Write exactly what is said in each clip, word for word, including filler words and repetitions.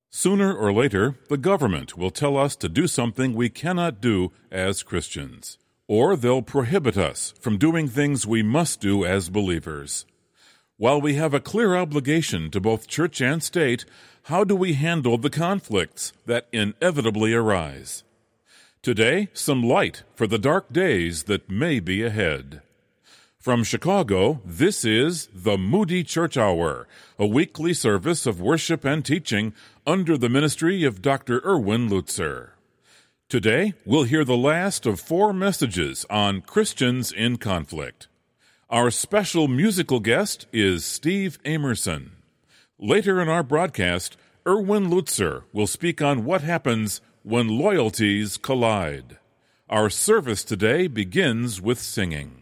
Sooner or later, the government will tell us to do something we cannot do as Christians, or they'll prohibit us from doing things we must do as believers. While we have a clear obligation to both church and state, how do we handle the conflicts that inevitably arise? Today, some light for the dark days that may be ahead. From Chicago, this is the Moody Church Hour, a weekly service of worship and teaching under the ministry of Doctor Erwin Lutzer. Today, we'll hear the last of four messages on Christians in conflict. Our special musical guest is Steve Amerson. Later in our broadcast, Erwin Lutzer will speak on what happens when loyalties collide. Our service today begins with singing.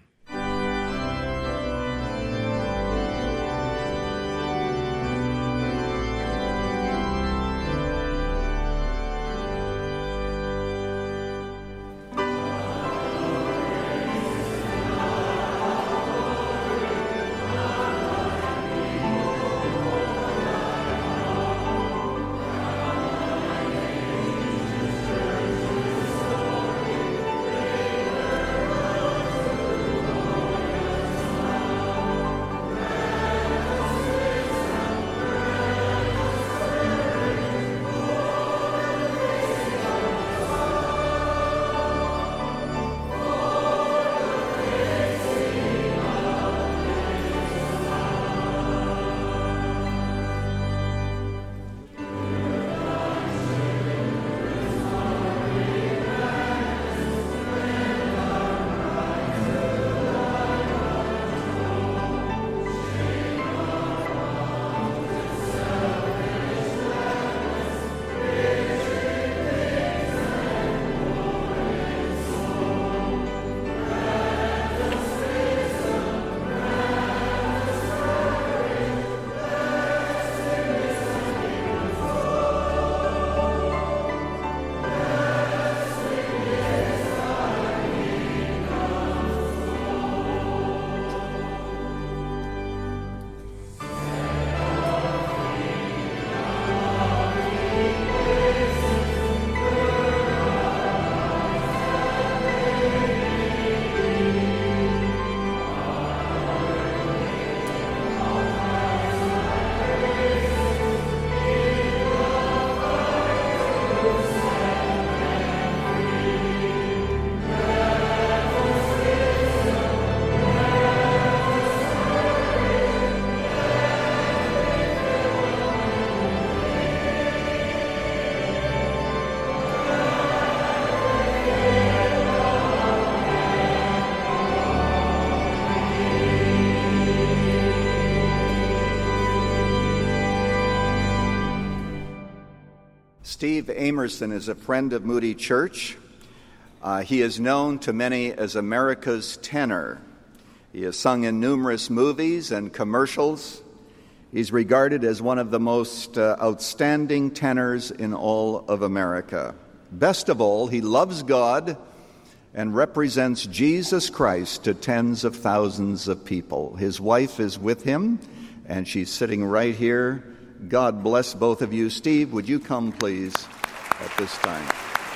Steve Amerson is a friend of Moody Church. Uh, he is known to many as America's tenor. He has sung in numerous movies and commercials. He's regarded as one of the most uh, outstanding tenors in all of America. Best of all, he loves God and represents Jesus Christ to tens of thousands of people. His wife is with him, and she's sitting right here. God bless both of you. Steve, would you come, please, at this time?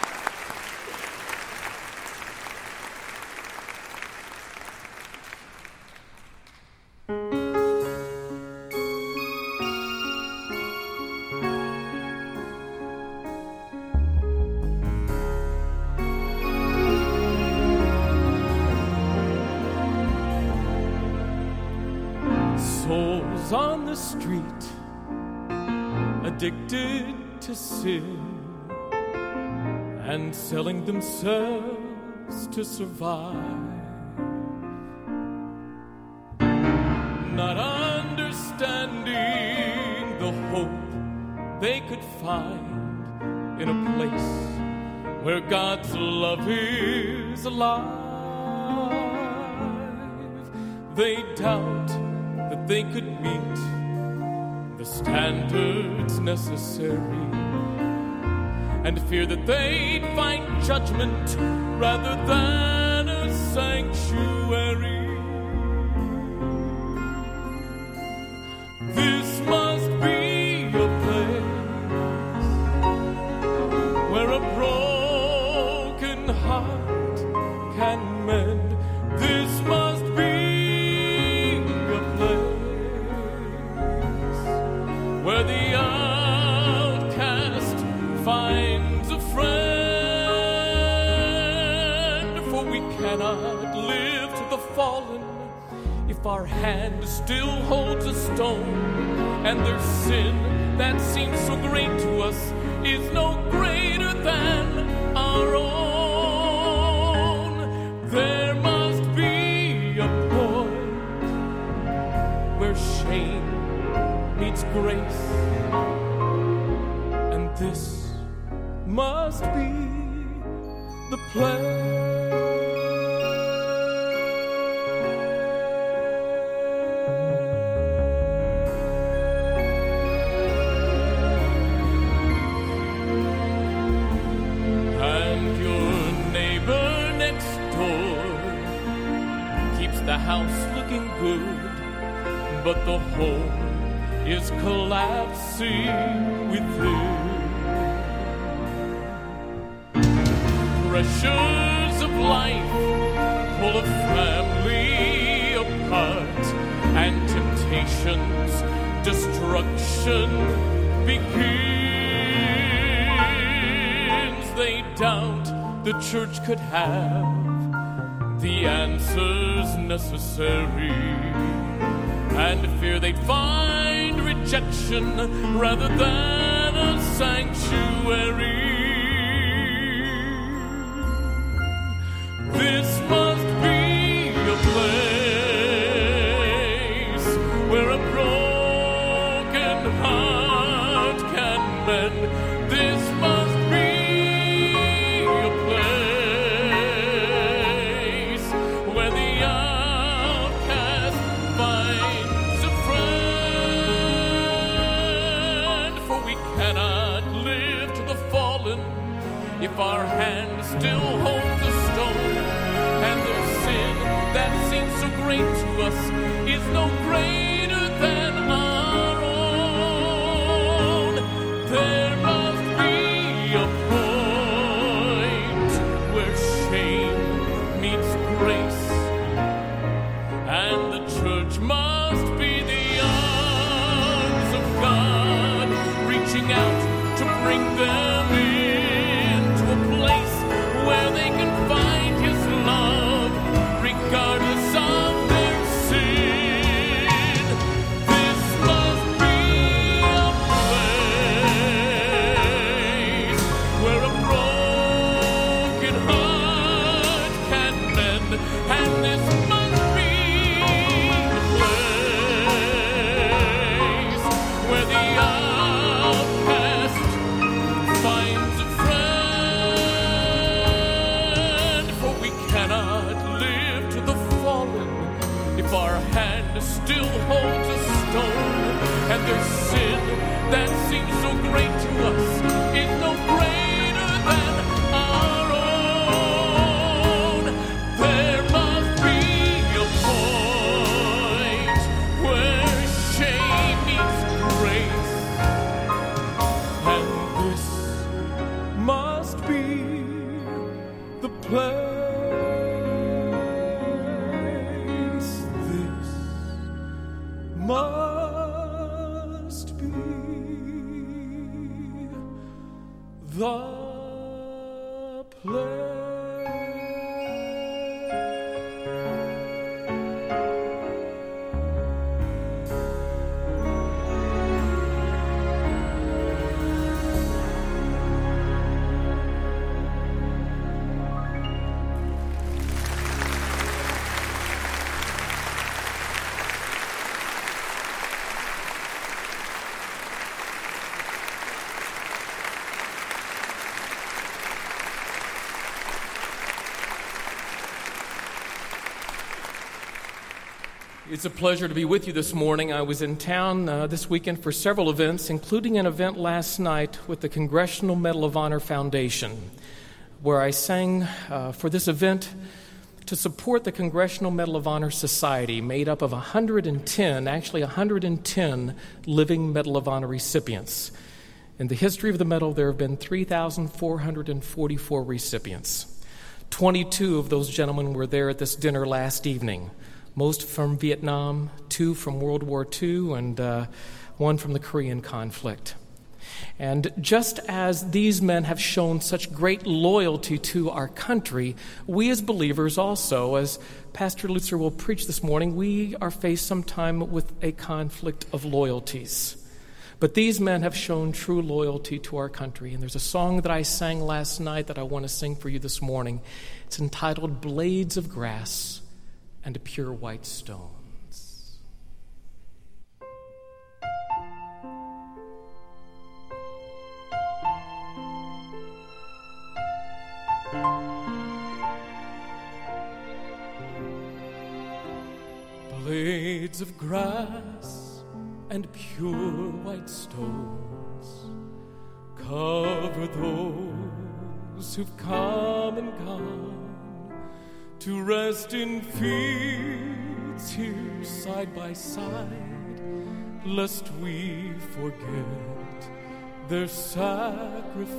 Souls on the street, addicted to sin and selling themselves to survive, not understanding the hope they could find in a place where God's love is alive. They doubt that they could meet the standards necessary, and fear that they'd find judgment rather than a sanctuary. This must be a place the outcast finds a friend. For we cannot live to the fallen if our hand still holds a stone, and their sin that seems so great to us is no greater than our own. There must be a point where shame meets grace, and this must be the place. The house looking good, but the home is collapsing within. Pressures of life pull a family apart, and temptations, destruction begins. They doubt the church could have the answers necessary, and fear they'd find rejection rather than a sanctuary. This must be a place where a broken heart can mend. This must be a place if our hand still holds a stone, and the sin that seems so great to us is no greater than our own. There must be a point where shame meets grace, and the church must be the arms of God reaching out to bring them in, where they can find His love, regardless of their sin. This must be a place where a broken heart can mend, and this must be a place where the outcast finds a friend. If our hand still holds a stone, and their sin that seems so great to us is no greater than our own, there must be a point where shame meets grace, and this must be the place. Must be the place. It's a pleasure to be with you this morning. I was in town uh, this weekend for several events, including an event last night with the Congressional Medal of Honor Foundation, where I sang uh, for this event to support the Congressional Medal of Honor Society, made up of one hundred ten, actually one hundred ten living Medal of Honor recipients. In the history of the medal, there have been three thousand four hundred forty-four recipients. twenty-two of those gentlemen were there at this dinner last evening, most from Vietnam, two from World War Two, and uh, one from the Korean conflict. And just as these men have shown such great loyalty to our country, we as believers also, as Pastor Lutzer will preach this morning, we are faced sometime with a conflict of loyalties. But these men have shown true loyalty to our country. And there's a song that I sang last night that I want to sing for you this morning. It's entitled Blades of Grass and Pure White Stone. Blades of grass and pure white stones cover those who've come and gone to rest in fields here side by side, lest we forget their sacrifice.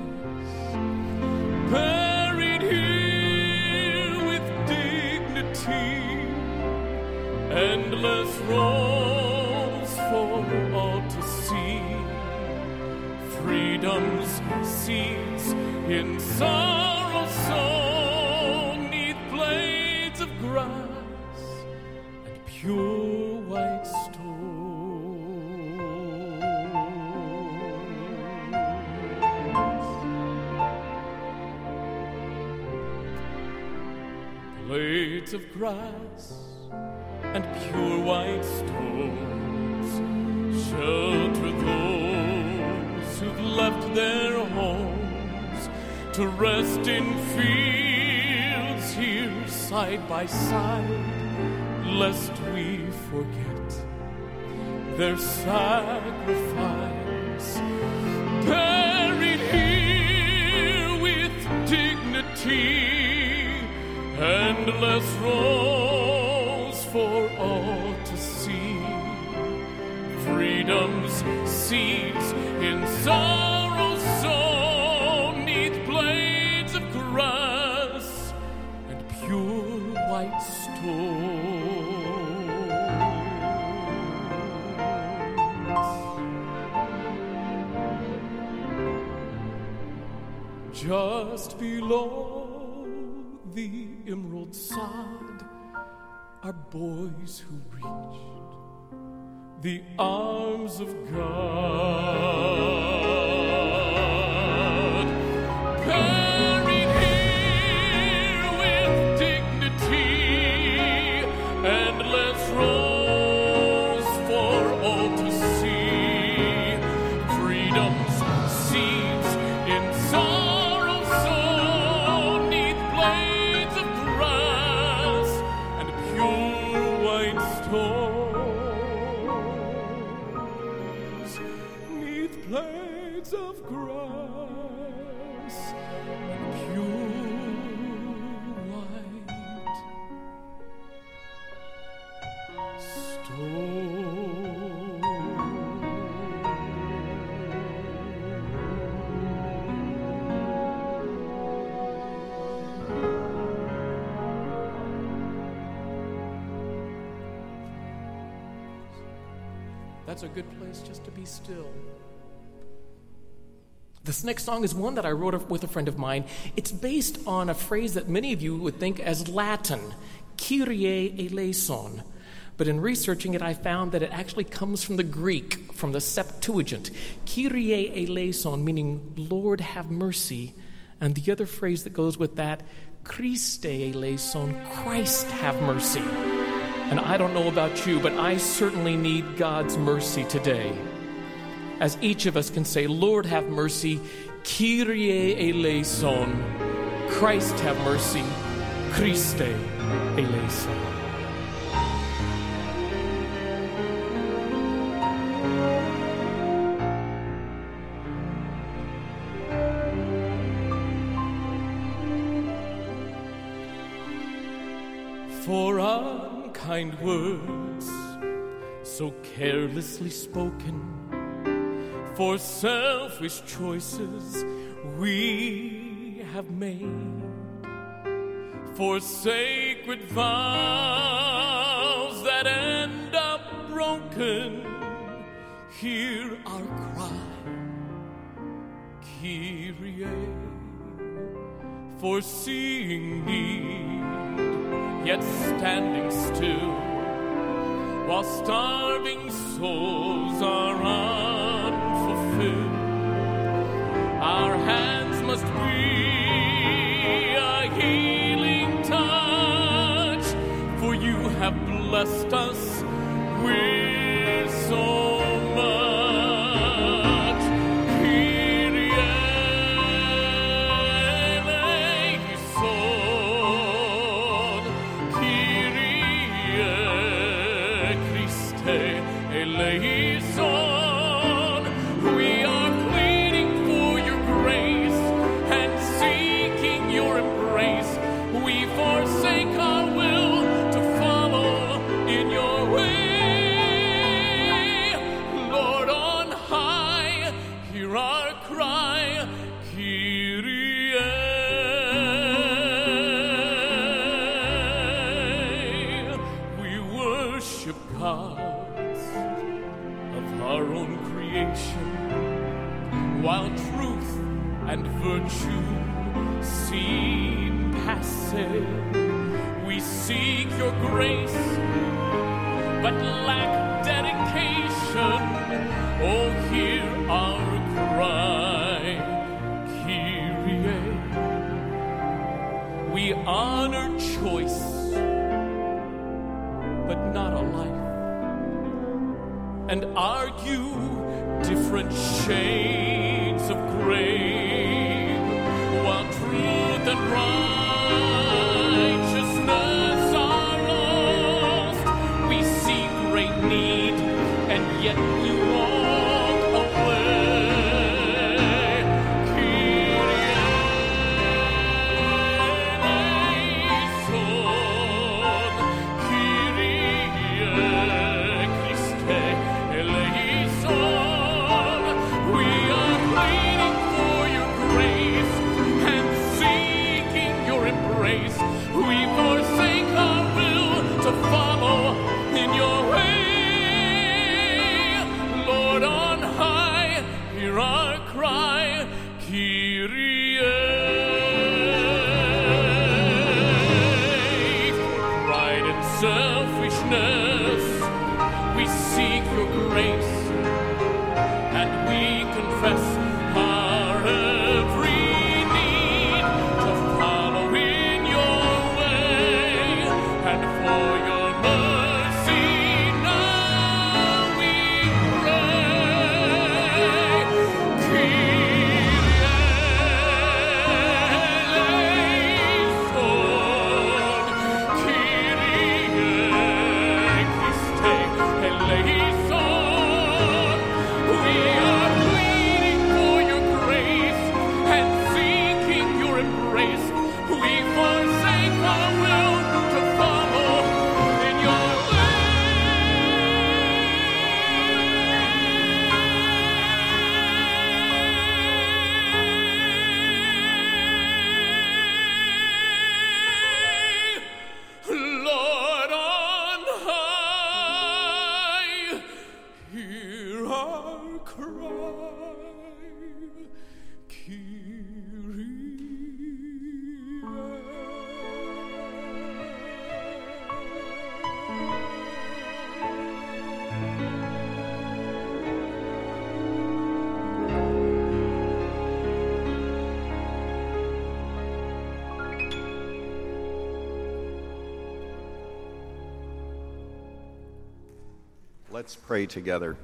Buried here with dignity, endless roads for all to see, freedom's seeds in sorrow sown, neath blades of grass and pure white stone. Blades of grass and pure white stones shelter those who've left their homes to rest in fields here side by side, lest we forget their sacrifice. Buried here with dignity, endless roads for all to see, freedom's seeds in sorrow sown, neath blades of grass and pure white stones. Just below the emerald sod are boys who reached the arms of God. Buried here with dignity, endless rows for all to see, freedom's seeds in sorrow sown, neath blades of grass and pure white stones, neath blades of grass and pure white That's a good place just to be still. This next song is one that I wrote with a friend of mine. It's based on a phrase that many of you would think as Latin, Kyrie eleison. But in researching it, I found that it actually comes from the Greek, from the Septuagint. Kyrie eleison, meaning Lord have mercy. And the other phrase that goes with that, Christe eleison, Christ have mercy. And I don't know about you, but I certainly need God's mercy today. As each of us can say, Lord have mercy, Kyrie eleison, Christ have mercy, Christe eleison. For unkind words so carelessly spoken, for selfish choices we have made, for sacred vows that end up broken, hear our cry, Kyrie, foreseeing need, yet standing still, while starving souls are unfulfilled. Our hands must be a healing touch, for you have blessed us with so much. Kyrie eleison, Kyrie Christe eleison. We are pleading for your grace and seeking your embrace. We forsake our will to follow in your way. Lord on high, hear our cry, Kyrie. We worship gods of our own creation, while truth and virtue seem passe. We seek your grace, but lack dedication. Oh, hear our cry, Kyrie. We honor choice, but not a life, and argue different shades of gray, while truth and righteousness are lost. We see great need, and yet we walk away. Kyrie eleison, Kyrie Christe eleison. We are pleading for your grace and seeking your embrace. We forsake our will to follow in your way. Lord on high, hear our cry, Kyrie. For pride and selfishness, we seek your grace, and we confess our every need to follow in your way. And for your mercy now we pray. Kyrie eleison, Kyrie Christe eleison. We are pleading for your grace and seeking your embrace. We forsake our will to follow in your way. Lord on high, hear our cry, Kyrie. Let's pray together.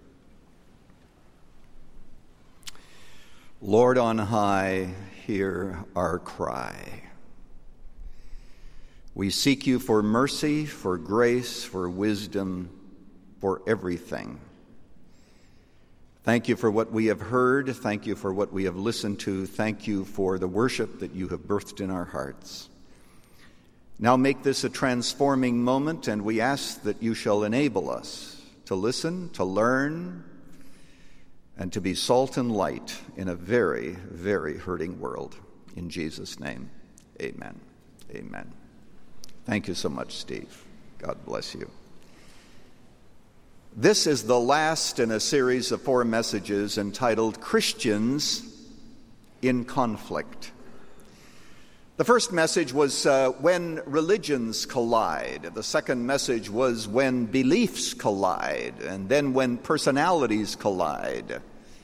Lord on high, hear our cry. We seek you for mercy, for grace, for wisdom, for everything. Thank you for what we have heard. Thank you for what we have listened to. Thank you for the worship that you have birthed in our hearts. Now make this a transforming moment, and we ask that you shall enable us to listen, to learn, and to be salt and light in a very, very hurting world. In Jesus' name, amen. Amen. Thank you so much, Steve. God bless you. This is the last in a series of four messages entitled Christians in Conflict. The first message was uh, When Religions Collide. The second message was When Beliefs Collide. And then When Personalities Collide.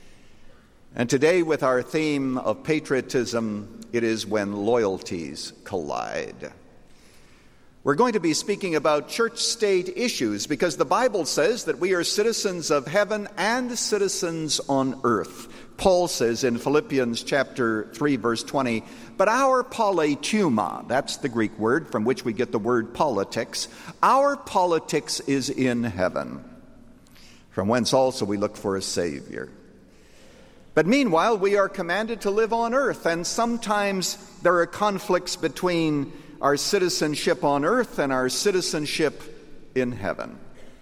And today, with our theme of patriotism, it is When Loyalties Collide. We're going to be speaking about church-state issues because the Bible says that we are citizens of heaven and citizens on earth. Paul says in Philippians chapter three, verse twenty, but our politeuma, that's the Greek word from which we get the word politics, our politics is in heaven, from whence also we look for a Savior. But meanwhile, we are commanded to live on earth, and sometimes there are conflicts between our citizenship on earth and our citizenship in heaven.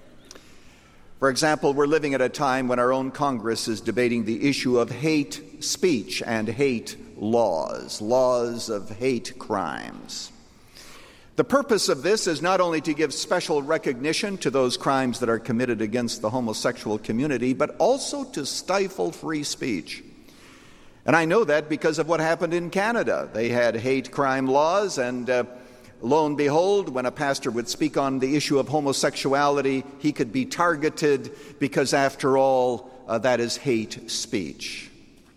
For example, we're living at a time when our own Congress is debating the issue of hate speech and hate laws, laws of hate crimes. The purpose of this is not only to give special recognition to those crimes that are committed against the homosexual community, but also to stifle free speech. And I know that because of what happened in Canada. They had hate crime laws, and uh, lo and behold, when a pastor would speak on the issue of homosexuality, he could be targeted because, after all, uh, that is hate speech.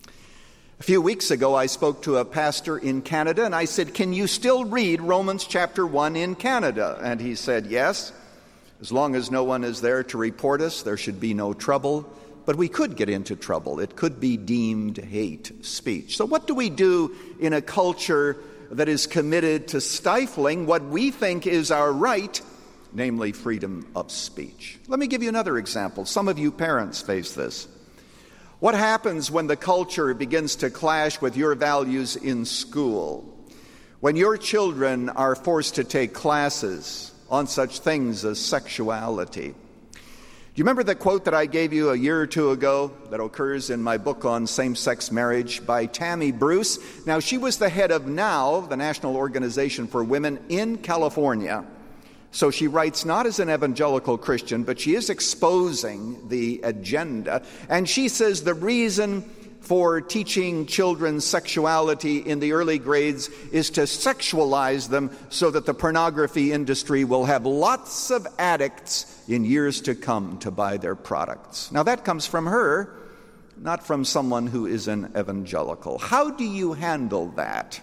A few weeks ago, I spoke to a pastor in Canada, and I said, can you still read Romans chapter one in Canada? And he said, yes. As long as no one is there to report us, there should be no trouble. But we could get into trouble. It could be deemed hate speech. So what do we do in a culture that is committed to stifling what we think is our right, namely freedom of speech? Let me give you another example. Some of you parents face this. What happens when the culture begins to clash with your values in school? When your children are forced to take classes on such things as sexuality? Do you remember the quote that I gave you a year or two ago that occurs in my book on same-sex marriage by Tammy Bruce? Now, she was the head of NOW, the National Organization for Women in California. So she writes not as an evangelical Christian, but she is exposing the agenda. And she says the reason for teaching children sexuality in the early grades is to sexualize them so that the pornography industry will have lots of addicts in years to come to buy their products. Now that comes from her, not from someone who is an evangelical. How do you handle that?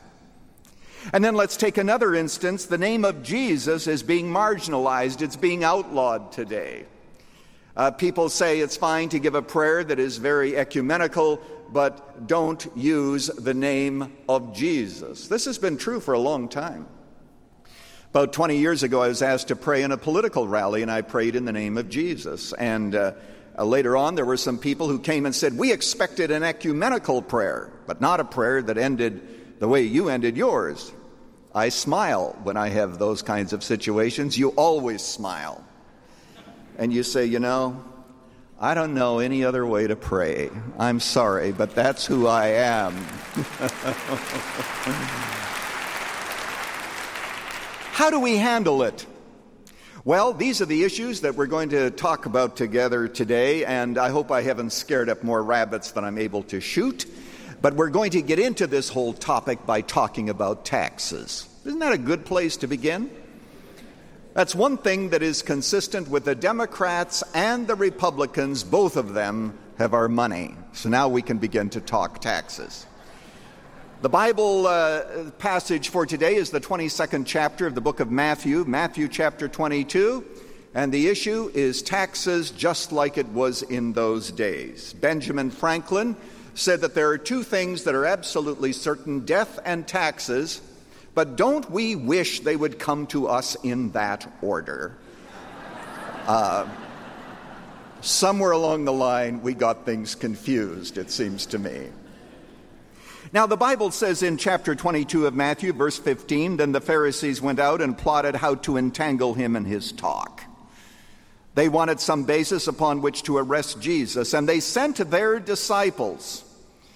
And then let's take another instance. The name of Jesus is being marginalized. It's being outlawed today. Uh, people say it's fine to give a prayer that is very ecumenical, but don't use the name of Jesus. This has been true for a long time. About twenty years ago, I was asked to pray in a political rally, and I prayed in the name of Jesus. And uh, uh, later on, there were some people who came and said, we expected an ecumenical prayer, but not a prayer that ended the way you ended yours. I smile when I have those kinds of situations. You always smile. And you say, you know, I don't know any other way to pray. I'm sorry, but that's who I am. How do we handle it? Well, these are the issues that we're going to talk about together today, and I hope I haven't scared up more rabbits than I'm able to shoot. But we're going to get into this whole topic by talking about taxes. Isn't that a good place to begin? That's one thing that is consistent with the Democrats and the Republicans. Both of them have our money. So now we can begin to talk taxes. The Bible uh, passage for today is the twenty-second chapter of the book of Matthew, Matthew chapter twenty-two, and the issue is taxes just like it was in those days. Benjamin Franklin said that there are two things that are absolutely certain, death and taxes, but don't we wish they would come to us in that order? Uh, somewhere along the line, we got things confused, it seems to me. Now, the Bible says in chapter twenty-two of Matthew, verse fifteen, then the Pharisees went out and plotted how to entangle him in his talk. They wanted some basis upon which to arrest Jesus, and they sent their disciples.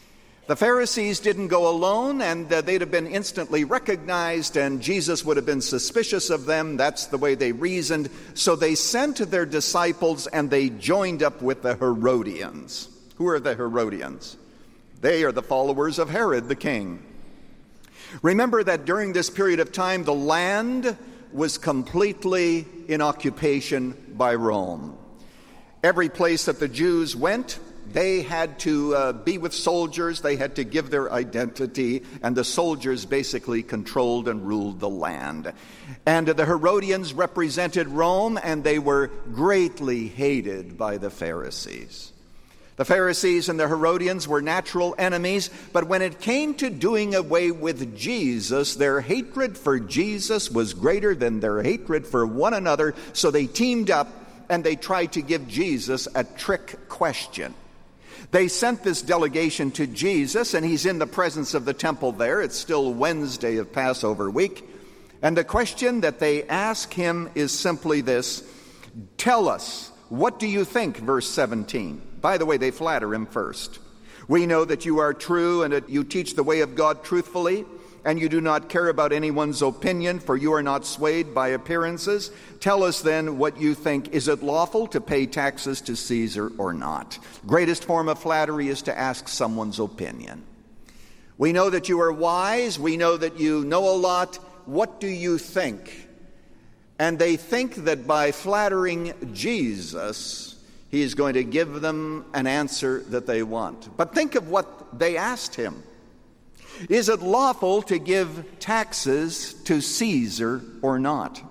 The Pharisees didn't go alone, and uh, they'd have been instantly recognized, and Jesus would have been suspicious of them. That's the way they reasoned. So they sent their disciples, and they joined up with the Herodians. Who are the Herodians? They are the followers of Herod the king. Remember that during this period of time, the land was completely in occupation by Rome. Every place that the Jews went, they had to uh, be with soldiers, they had to give their identity, and the soldiers basically controlled and ruled the land. And the Herodians represented Rome, and they were greatly hated by the Pharisees. The Pharisees and the Herodians were natural enemies, but when it came to doing away with Jesus, their hatred for Jesus was greater than their hatred for one another, so they teamed up and they tried to give Jesus a trick question. They sent this delegation to Jesus, and he's in the presence of the temple there. It's still Wednesday of Passover week. And the question that they ask him is simply this: tell us, what do you think? Verse seventeen. By the way, they flatter him first. We know that you are true and that you teach the way of God truthfully, and you do not care about anyone's opinion, for you are not swayed by appearances. Tell us then what you think. Is it lawful to pay taxes to Caesar or not? Greatest form of flattery is to ask someone's opinion. We know that you are wise. We know that you know a lot. What do you think? And they think that by flattering Jesus, he is going to give them an answer that they want. But think of what they asked him. Is it lawful to give taxes to Caesar or not?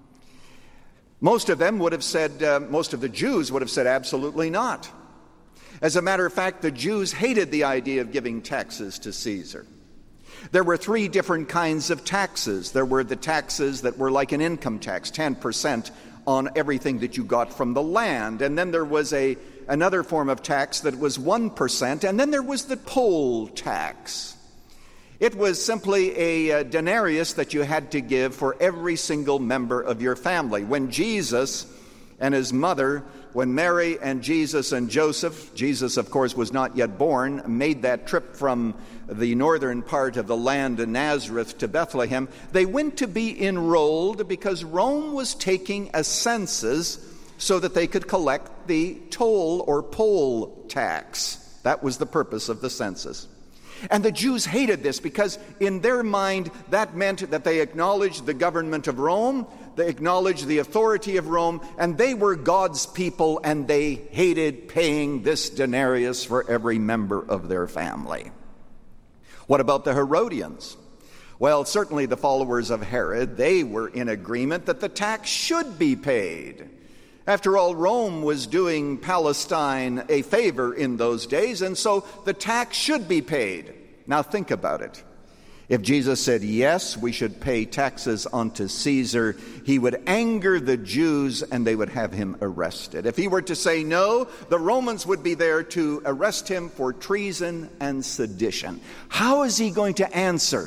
Most of them would have said, uh, most of the Jews would have said absolutely not. As a matter of fact, the Jews hated the idea of giving taxes to Caesar. There were three different kinds of taxes. There were the taxes that were like an income tax, ten percent on everything that you got from the land. And then there was a another form of tax that was one percent. And then there was the poll tax. It was simply a, a denarius that you had to give for every single member of your family. When Jesus and his mother, when Mary and Jesus and Joseph, Jesus of course was not yet born, made that trip from the northern part of the land in Nazareth to Bethlehem, they went to be enrolled because Rome was taking a census so that they could collect the toll or poll tax. That was the purpose of the census. And the Jews hated this because in their mind that meant that they acknowledged the government of Rome, they acknowledged the authority of Rome, and they were God's people, and they hated paying this denarius for every member of their family. What about the Herodians? Well, certainly the followers of Herod, they were in agreement that the tax should be paid. After all, Rome was doing Palestine a favor in those days, and so the tax should be paid. Now think about it. If Jesus said, yes, we should pay taxes unto Caesar, he would anger the Jews and they would have him arrested. If he were to say no, the Romans would be there to arrest him for treason and sedition. How is he going to answer?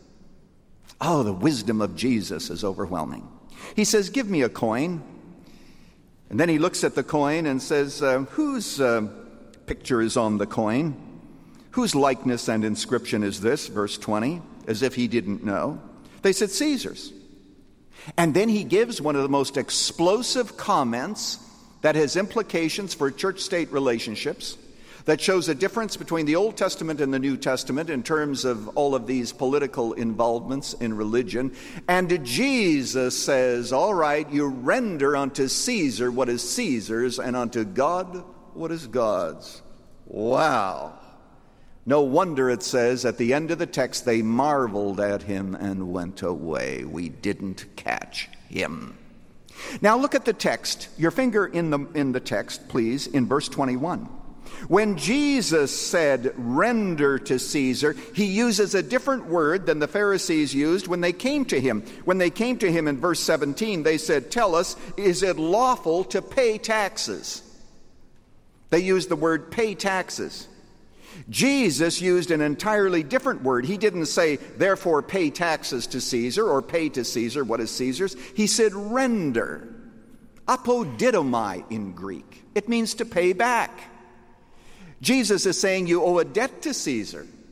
Oh, the wisdom of Jesus is overwhelming. He says, give me a coin. And then he looks at the coin and says, uh, whose uh, picture is on the coin? Whose likeness and inscription is this? Verse twenty, as if he didn't know. They said, Caesar's. And then he gives one of the most explosive comments that has implications for church-state relationships, that shows a difference between the Old Testament and the New Testament in terms of all of these political involvements in religion. And Jesus says, all right, you render unto Caesar what is Caesar's, and unto God what is God's. Wow. No wonder it says at the end of the text, they marveled at him and went away. We didn't catch him. Now look at the text. Your finger in the, in the text, please, in verse twenty-one. When Jesus said, render to Caesar, he uses a different word than the Pharisees used when they came to him. When they came to him in verse seventeen, they said, tell us, is it lawful to pay taxes? They used the word pay taxes. Jesus used an entirely different word. He didn't say, therefore pay taxes to Caesar, or pay to Caesar what is Caesar's. He said render. Apodidomai in Greek. It means to pay back. Jesus is saying you owe a debt to Caesar.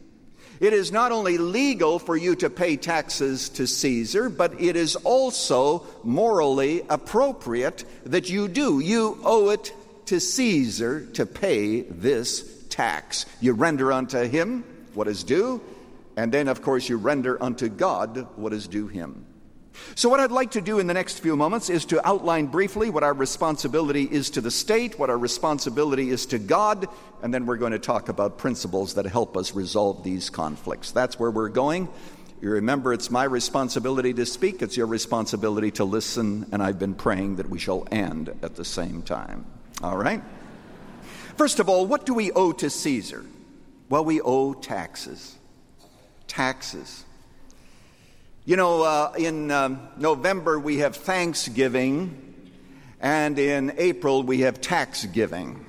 It is not only legal for you to pay taxes to Caesar, but it is also morally appropriate that you do. You owe it to Caesar to pay this tax. You render unto him what is due, and then, of course, you render unto God what is due him. So what I'd like to do in the next few moments is to outline briefly what our responsibility is to the state, what our responsibility is to God, and then we're going to talk about principles that help us resolve these conflicts. That's where we're going. You remember, it's my responsibility to speak, it's your responsibility to listen, and I've been praying that we shall end at the same time. All right? First of all, what do we owe to Caesar? Well, we owe taxes. Taxes. You know, uh, in um, November we have Thanksgiving, and in April we have tax giving.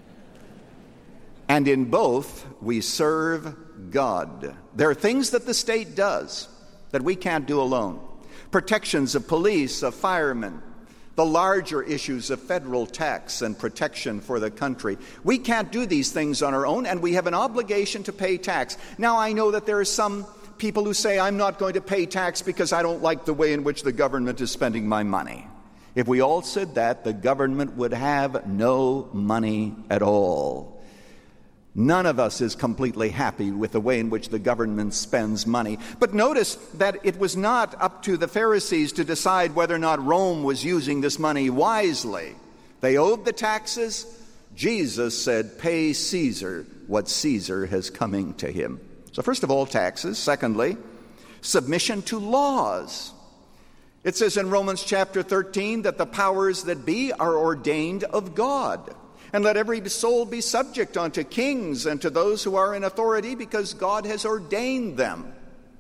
And in both we serve God. There are things that the state does that we can't do alone. Protections of police, of firemen, the larger issues of federal tax and protection for the country. We can't do these things on our own, and we have an obligation to pay tax. Now, I know that there are some people who say, I'm not going to pay tax because I don't like the way in which the government is spending my money. If we all said that, the government would have no money at all. None of us is completely happy with the way in which the government spends money. But notice that it was not up to the Pharisees to decide whether or not Rome was using this money wisely. They owed the taxes. Jesus said, pay Caesar what Caesar has coming to him. So first of all, taxes. Secondly, submission to laws. It says in Romans chapter thirteen that the powers that be are ordained of God. And let every soul be subject unto kings and to those who are in authority, because God has ordained them.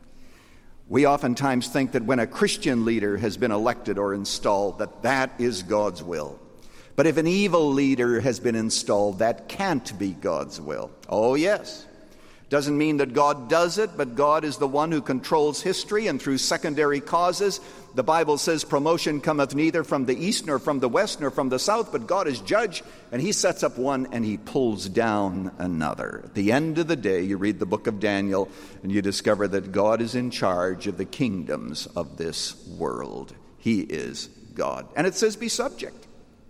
We oftentimes think that when a Christian leader has been elected or installed, that that is God's will. But if an evil leader has been installed, that can't be God's will. Oh, yes. Doesn't mean that God does it, but God is the one who controls history, and through secondary causes, the Bible says promotion cometh neither from the east nor from the west nor from the south, but God is judge, and he sets up one and he pulls down another. At the end of the day, you read the book of Daniel, and you discover that God is in charge of the kingdoms of this world. He is God. And it says be subject.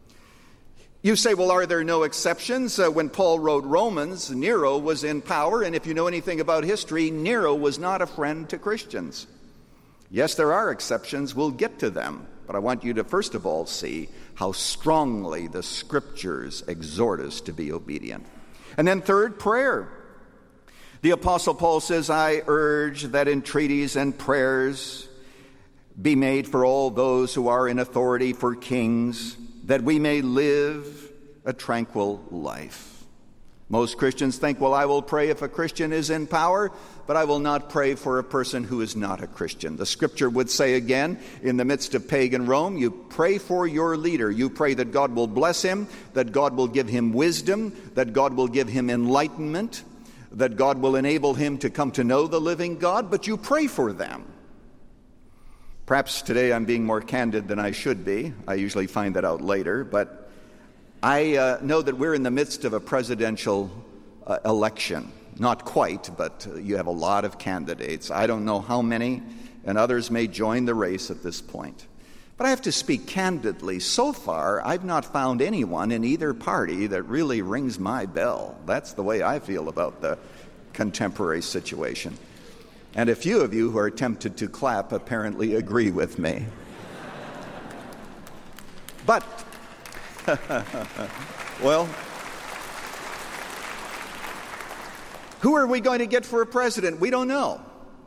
You say, well, are there no exceptions? Uh, when Paul wrote Romans, Nero was in power, and if you know anything about history, Nero was not a friend to Christians. Yes, there are exceptions. We'll get to them. But I want you to first of all see how strongly the Scriptures exhort us to be obedient. And then third, prayer. The Apostle Paul says, I urge that entreaties and prayers be made for all those who are in authority, for kings, that we may live a tranquil life. Most Christians think, well, I will pray if a Christian is in power, but I will not pray for a person who is not a Christian. The Scripture would say again, in the midst of pagan Rome, you pray for your leader. You pray that God will bless him, that God will give him wisdom, that God will give him enlightenment, that God will enable him to come to know the living God, but you pray for them. Perhaps today I'm being more candid than I should be. I usually find that out later, but I uh, know that we're in the midst of a presidential uh, election. Not quite, but uh, you have a lot of candidates. I don't know how many, and others may join the race at this point. But I have to speak candidly. So far, I've not found anyone in either party that really rings my bell. That's the way I feel about the contemporary situation. And a few of you who are tempted to clap apparently agree with me. But, well, who are we going to get for a president? We don't know.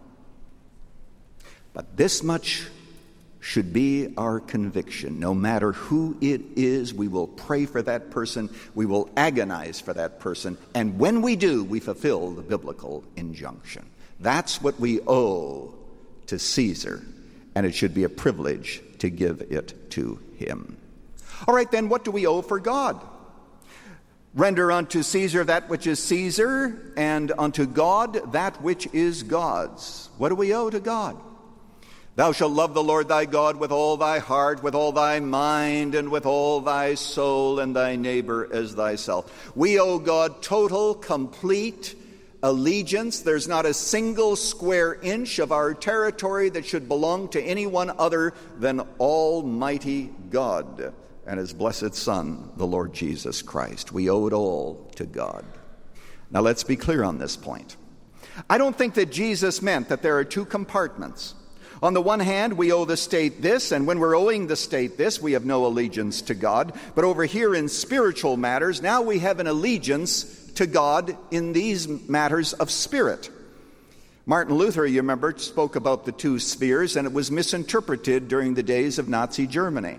But this much should be our conviction. No matter who it is, we will pray for that person. We will agonize for that person. And when we do, we fulfill the biblical injunction. That's what we owe to Caesar, and it should be a privilege to give it to him. All right, then, what do we owe for God? Render unto Caesar that which is Caesar, and unto God that which is God's. What do we owe to God? Thou shalt love the Lord thy God with all thy heart, with all thy mind, and with all thy soul, and thy neighbor as thyself. We owe God total, complete, allegiance. There's not a single square inch of our territory that should belong to anyone other than Almighty God and His blessed Son, the Lord Jesus Christ. We owe it all to God. Now let's be clear on this point. I don't think that Jesus meant that there are two compartments. On the one hand, we owe the state this, and when we're owing the state this, we have no allegiance to God. But over here in spiritual matters, now we have an allegiance to God in these matters of spirit. Martin Luther, you remember, spoke about the two spheres, and it was misinterpreted during the days of Nazi Germany.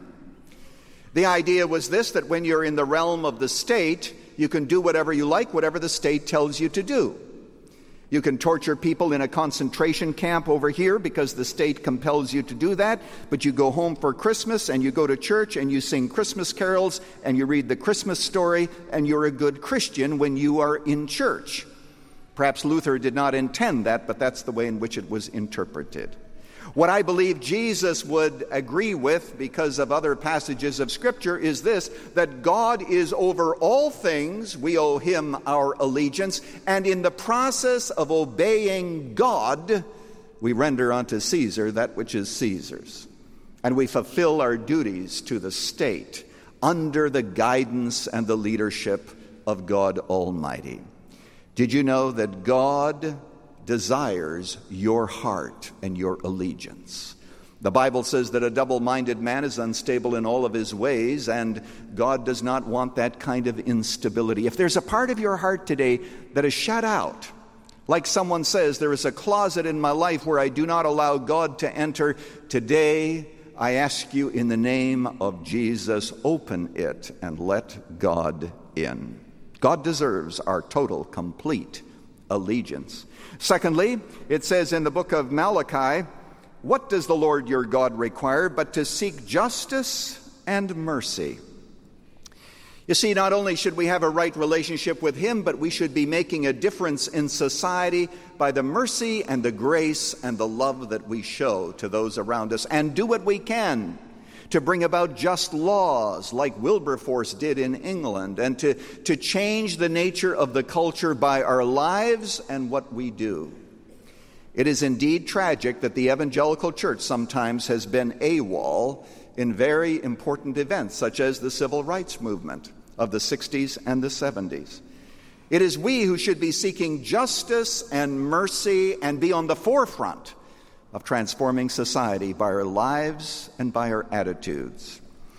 The idea was this, that when you're in the realm of the state, you can do whatever you like, whatever the state tells you to do. You can torture people in a concentration camp over here because the state compels you to do that, but you go home for Christmas and you go to church and you sing Christmas carols and you read the Christmas story and you're a good Christian when you are in church. Perhaps Luther did not intend that, but that's the way in which it was interpreted. What I believe Jesus would agree with, because of other passages of Scripture, is this, that God is over all things. We owe Him our allegiance. And in the process of obeying God, we render unto Caesar that which is Caesar's. And we fulfill our duties to the state under the guidance and the leadership of God Almighty. Did you know that God desires your heart and your allegiance? The Bible says that a double-minded man is unstable in all of his ways, and God does not want that kind of instability. If there's a part of your heart today that is shut out, like someone says, there is a closet in my life where I do not allow God to enter, today I ask you in the name of Jesus, open it and let God in. God deserves our total, complete allegiance. Secondly, it says in the book of Malachi, what does the Lord your God require but to seek justice and mercy? You see, not only should we have a right relationship with Him, but we should be making a difference in society by the mercy and the grace and the love that we show to those around us, and do what we can to bring about just laws like Wilberforce did in England, and to, to change the nature of the culture by our lives and what we do. It is indeed tragic that the evangelical church sometimes has been AWOL in very important events, such as the civil rights movement of the sixties and the seventies. It is we who should be seeking justice and mercy and be on the forefront of transforming society by our lives and by our attitudes.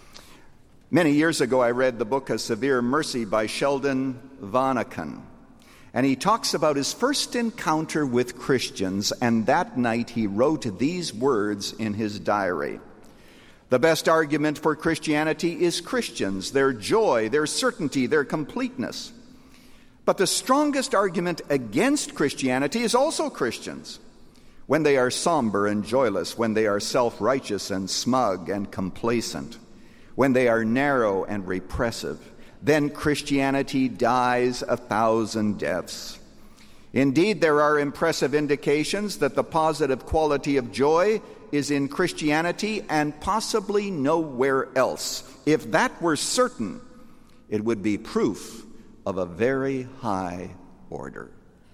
Many years ago, I read the book A Severe Mercy by Sheldon Vanauken, and he talks about his first encounter with Christians, and that night he wrote these words in his diary. The best argument for Christianity is Christians, their joy, their certainty, their completeness. But the strongest argument against Christianity is also Christians. When they are somber and joyless, when they are self-righteous and smug and complacent, when they are narrow and repressive, then Christianity dies a thousand deaths. Indeed, there are impressive indications that the positive quality of joy is in Christianity and possibly nowhere else. If that were certain, it would be proof of a very high order.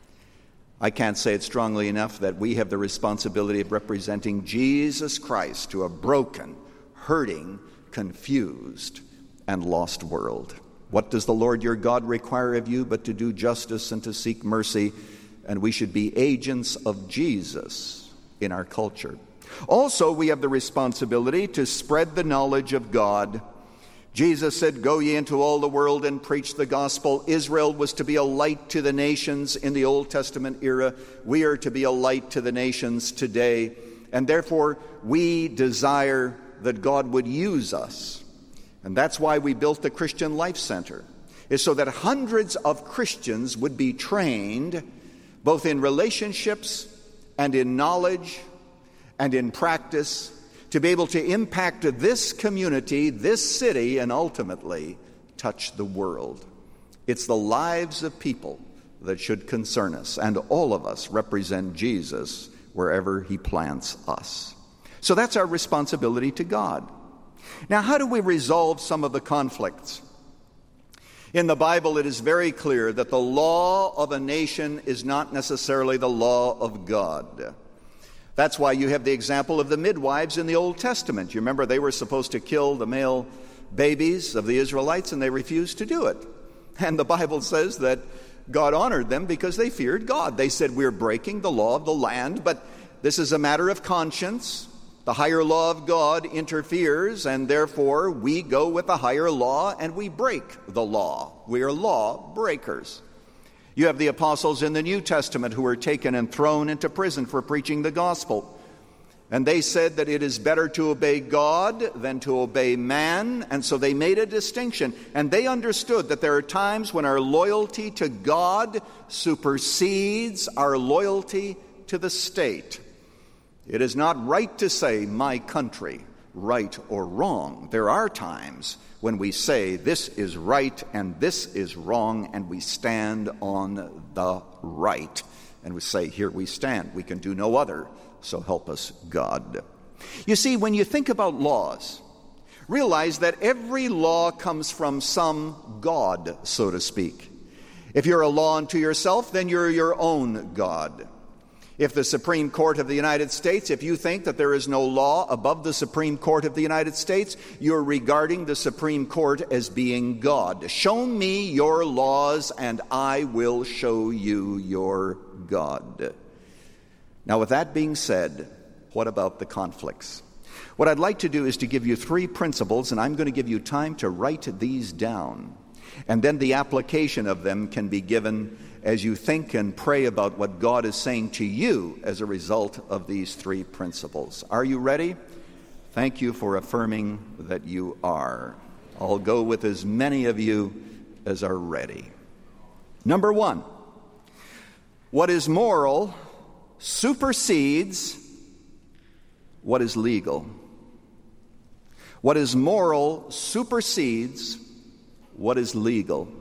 I can't say it strongly enough that we have the responsibility of representing Jesus Christ to a broken, hurting, confused, and lost world. What does the Lord your God require of you but to do justice and to seek mercy? And we should be agents of Jesus in our culture. Also, we have the responsibility to spread the knowledge of God. Jesus said, go ye into all the world and preach the gospel. Israel was to be a light to the nations in the Old Testament era. We are to be a light to the nations today. And therefore, we desire that God would use us. And that's why we built the Christian Life Center, is so that hundreds of Christians would be trained both in relationships and in knowledge and in practice to be able to impact this community, this city, and ultimately touch the world. It's the lives of people that should concern us, and all of us represent Jesus wherever He plants us. So that's our responsibility to God. Now, how do we resolve some of the conflicts? In the Bible, it is very clear that the law of a nation is not necessarily the law of God. That's why you have the example of the midwives in the Old Testament. You remember they were supposed to kill the male babies of the Israelites, and they refused to do it. And the Bible says that God honored them because they feared God. They said, we're breaking the law of the land, but this is a matter of conscience. The higher law of God interferes, and therefore we go with the higher law and we break the law. We are law breakers. You have the apostles in the New Testament who were taken and thrown into prison for preaching the gospel. And they said that it is better to obey God than to obey man. And so they made a distinction. And they understood that there are times when our loyalty to God supersedes our loyalty to the state. It is not right to say, my country, right or wrong. There are times when we say this is right and this is wrong, and we stand on the right. And we say, here we stand. We can do no other. So help us, God. You see, when you think about laws, realize that every law comes from some God, so to speak. If you're a law unto yourself, then you're your own God. If the Supreme Court of the United States, if you think that there is no law above the Supreme Court of the United States, you're regarding the Supreme Court as being God. Show me your laws, and I will show you your God. Now, with that being said, what about the conflicts? What I'd like to do is to give you three principles, and I'm going to give you time to write these down. And then the application of them can be given as you think and pray about what God is saying to you as a result of these three principles. Are you ready? Thank you for affirming that you are. I'll go with as many of you as are ready. Number one, what is moral supersedes what is legal. What is moral supersedes what is legal.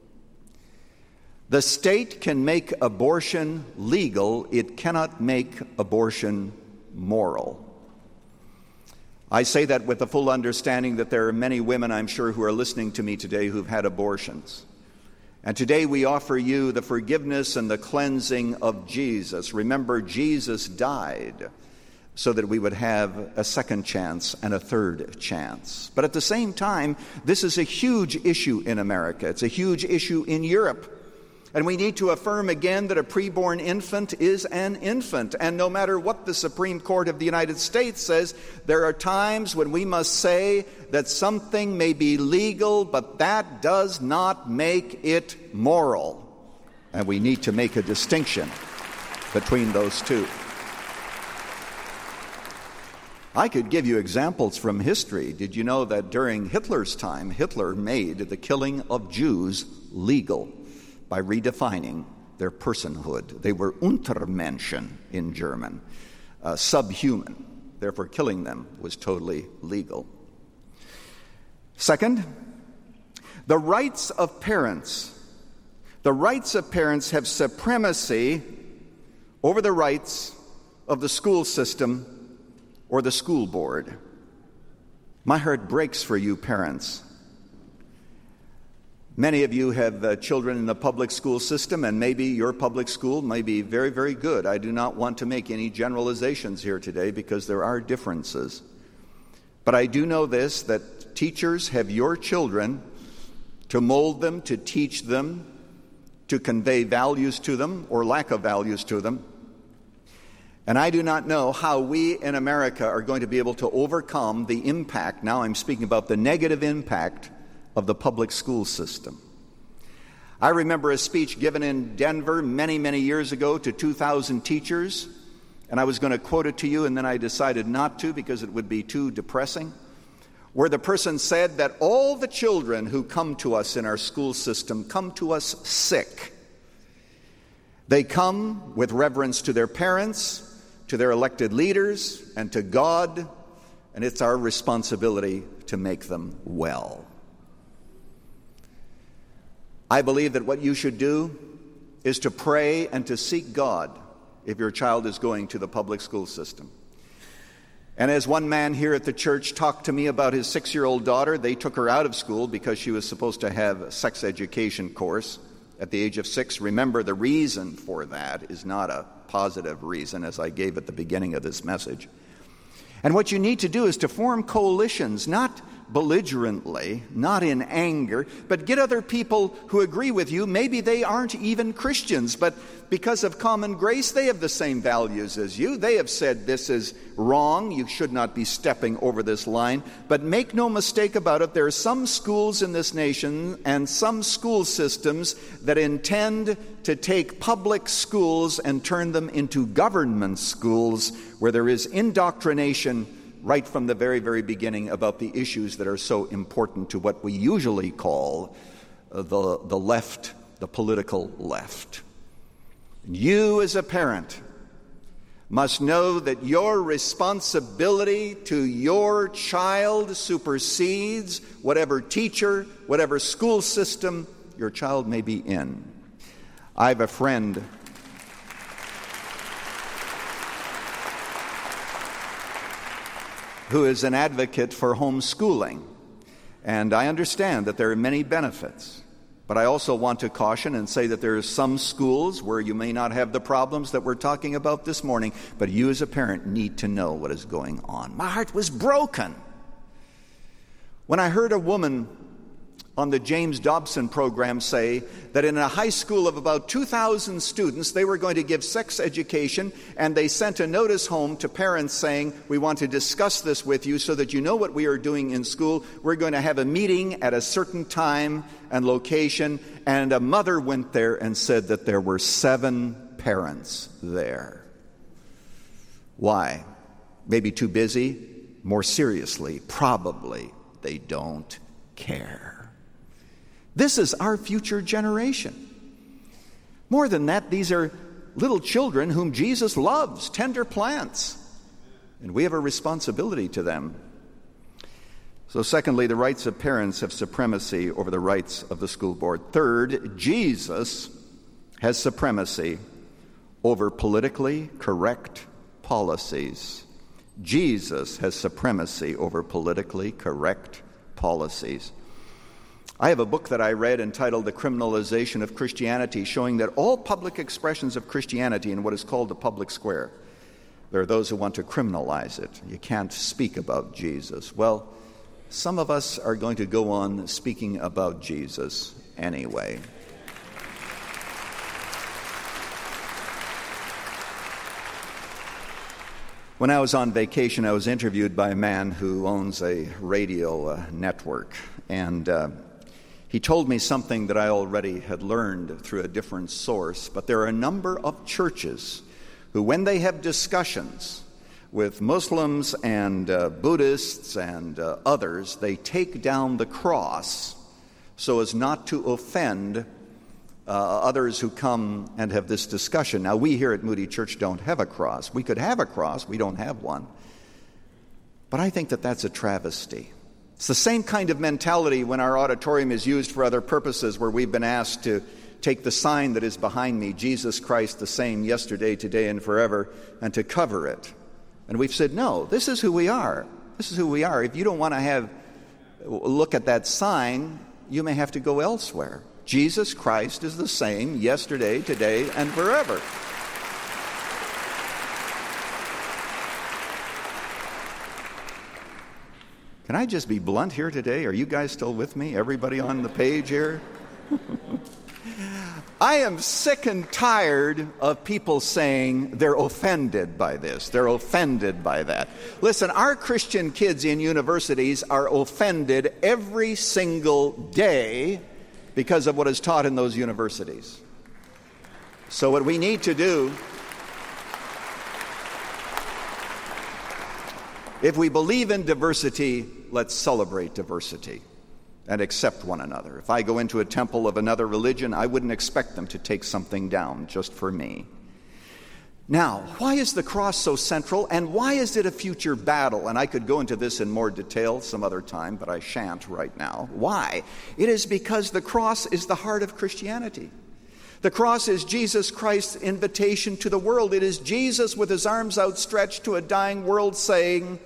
The state can make abortion legal. It cannot make abortion moral. I say that with the full understanding that there are many women, I'm sure, who are listening to me today who've had abortions. And today we offer you the forgiveness and the cleansing of Jesus. Remember, Jesus died so that we would have a second chance and a third chance. But at the same time, this is a huge issue in America. It's a huge issue in Europe. And we need to affirm again that a preborn infant is an infant. And no matter what the Supreme Court of the United States says, there are times when we must say that something may be legal, but that does not make it moral. And we need to make a distinction between those two. I could give you examples from history. Did you know that during Hitler's time, Hitler made the killing of Jews legal by redefining their personhood? They were Untermenschen in German, uh, subhuman. Therefore, killing them was totally legal. Second, the rights of parents. The rights of parents have supremacy over the rights of the school system or the school board. My heart breaks for you parents. Many of you have uh, children in the public school system, and maybe your public school may be very, very good. I do not want to make any generalizations here today because there are differences. But I do know this, that teachers have your children to mold them, to teach them, to convey values to them or lack of values to them. And I do not know how we in America are going to be able to overcome the impact, now I'm speaking about the negative impact, of the public school system. I remember a speech given in Denver many, many years ago to two thousand teachers, and I was going to quote it to you, and then I decided not to because it would be too depressing, where the person said that all the children who come to us in our school system come to us sick. They come with reverence to their parents, to their elected leaders, and to God, and it's our responsibility to make them well. I believe that what you should do is to pray and to seek God if your child is going to the public school system. And as one man here at the church talked to me about his six-year-old daughter, they took her out of school because she was supposed to have a sex education course at the age of six. Remember, the reason for that is not a positive reason, as I gave at the beginning of this message. And what you need to do is to form coalitions, not belligerently, not in anger, but get other people who agree with you. Maybe they aren't even Christians, but because of common grace, they have the same values as you. They have said this is wrong, you should not be stepping over this line. But make no mistake about it, there are some schools in this nation and some school systems that intend to take public schools and turn them into government schools where there is indoctrination right from the very, very beginning about the issues that are so important to what we usually call uh, the, the left, the political left. You as a parent must know that your responsibility to your child supersedes whatever teacher, whatever school system your child may be in. I have a friend who is an advocate for homeschooling. And I understand that there are many benefits. But I also want to caution and say that there are some schools where you may not have the problems that we're talking about this morning, but you as a parent need to know what is going on. My heart was broken when I heard a woman on the James Dobson program say that in a high school of about two thousand students, they were going to give sex education, and they sent a notice home to parents saying, we want to discuss this with you so that you know what we are doing in school. We're going to have a meeting at a certain time and location. And a mother went there and said that there were seven parents there. Why? Maybe too busy? More seriously, probably they don't care. This is our future generation. More than that, these are little children whom Jesus loves, tender plants. And we have a responsibility to them. So secondly, the rights of parents have supremacy over the rights of the school board. Third, Jesus has supremacy over politically correct policies. Jesus has supremacy over politically correct policies. I have a book that I read entitled The Criminalization of Christianity, showing that all public expressions of Christianity in what is called the public square, there are those who want to criminalize it. You can't speak about Jesus. Well, some of us are going to go on speaking about Jesus anyway. When I was on vacation, I was interviewed by a man who owns a radio uh, network, and uh, he told me something that I already had learned through a different source, but there are a number of churches who, when they have discussions with Muslims and uh, Buddhists and uh, others, they take down the cross so as not to offend uh, others who come and have this discussion. Now, we here at Moody Church don't have a cross. We could have a cross. We don't have one. But I think that that's a travesty. It's the same kind of mentality when our auditorium is used for other purposes, where we've been asked to take the sign that is behind me, Jesus Christ the same yesterday, today, and forever, and to cover it. And we've said, no, this is who we are. This is who we are. If you don't want to have look at that sign, you may have to go elsewhere. Jesus Christ is the same yesterday, today, and forever. Can I just be blunt here today? Are you guys still with me? Everybody on the page here? I am sick and tired of people saying they're offended by this. They're offended by that. Listen, our Christian kids in universities are offended every single day because of what is taught in those universities. So what we need to do, if we believe in diversity, let's celebrate diversity and accept one another. If I go into a temple of another religion, I wouldn't expect them to take something down just for me. Now, why is the cross so central, and why is it a future battle? And I could go into this in more detail some other time, but I shan't right now. Why? It is because the cross is the heart of Christianity. The cross is Jesus Christ's invitation to the world. It is Jesus with his arms outstretched to a dying world saying,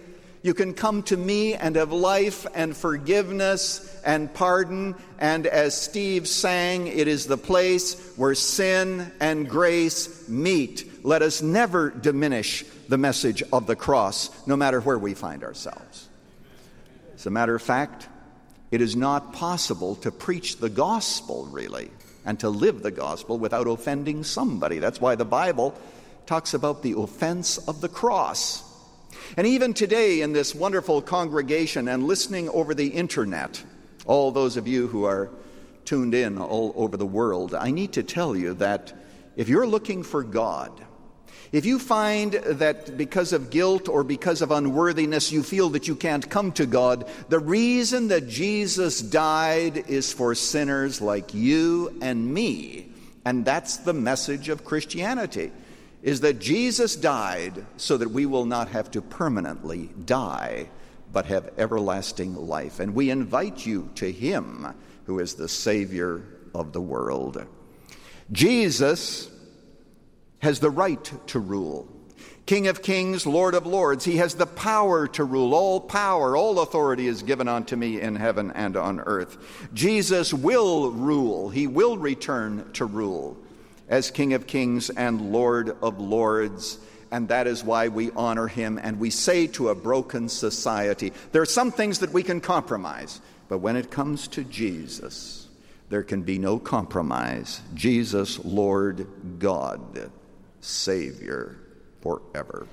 You can come to me and have life and forgiveness and pardon. And as Steve sang, it is the place where sin and grace meet. Let us never diminish the message of the cross, no matter where we find ourselves. As a matter of fact, it is not possible to preach the gospel, really, and to live the gospel without offending somebody. That's why the Bible talks about the offense of the cross. And even today in this wonderful congregation and listening over the internet, all those of you who are tuned in all over the world, I need to tell you that if you're looking for God, if you find that because of guilt or because of unworthiness you feel that you can't come to God, the reason that Jesus died is for sinners like you and me. And that's the message of Christianity, is that Jesus died so that we will not have to permanently die, but have everlasting life. And we invite you to him who is the Savior of the world. Jesus has the right to rule. King of kings, Lord of lords, he has the power to rule. All power, all authority is given unto me in heaven and on earth. Jesus will rule. He will return to rule as King of kings and Lord of lords. And that is why we honor him. And we say to a broken society, there are some things that we can compromise, but when it comes to Jesus, there can be no compromise. Jesus, Lord God, Savior forever.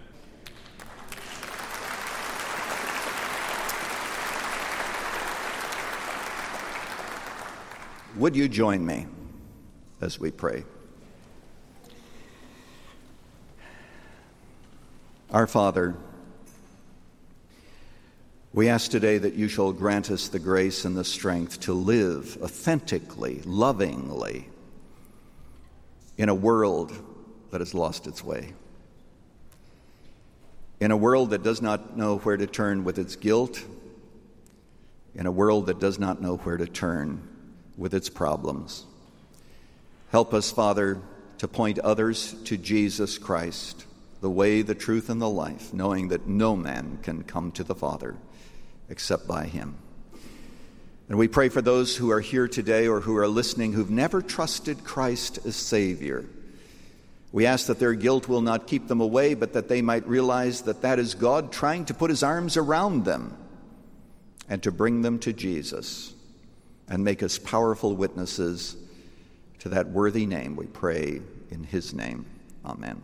Would you join me as we pray? Our Father, we ask today that you shall grant us the grace and the strength to live authentically, lovingly, in a world that has lost its way, in a world that does not know where to turn with its guilt, in a world that does not know where to turn with its problems. Help us, Father, to point others to Jesus Christ, the way, the truth, and the life, knowing that no man can come to the Father except by him. And we pray for those who are here today or who are listening who've never trusted Christ as Savior. We ask that their guilt will not keep them away, but that they might realize that that is God trying to put his arms around them and to bring them to Jesus and make us powerful witnesses to that worthy name. We pray in his name. Amen.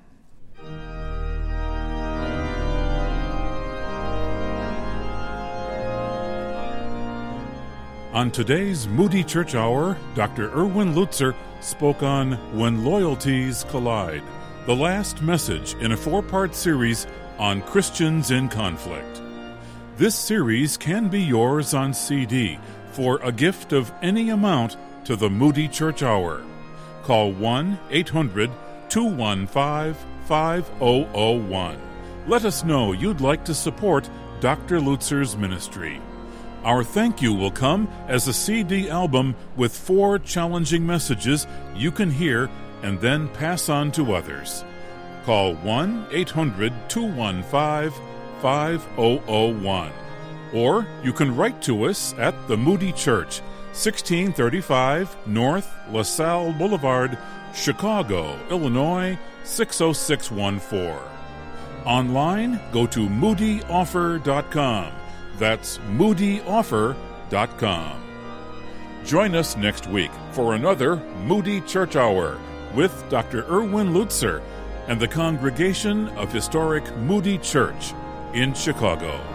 On today's Moody Church Hour, Doctor Erwin Lutzer spoke on When Loyalties Collide, the last message in a four-part series on Christians in conflict. This series can be yours on C D for a gift of any amount to the Moody Church Hour. Call one eight hundred two one five five zero zero one. Let us know you'd like to support Doctor Lutzer's ministry. Our thank you will come as a C D album with four challenging messages you can hear and then pass on to others. Call one eight hundred two one five five zero zero one. Or you can write to us at the Moody Church, sixteen thirty-five North LaSalle Boulevard, Chicago, Illinois, six oh six one four. Online, go to moody offer dot com. That's moody offer dot com. Join us next week for another Moody Church Hour with Doctor Erwin Lutzer and the congregation of historic Moody Church in Chicago.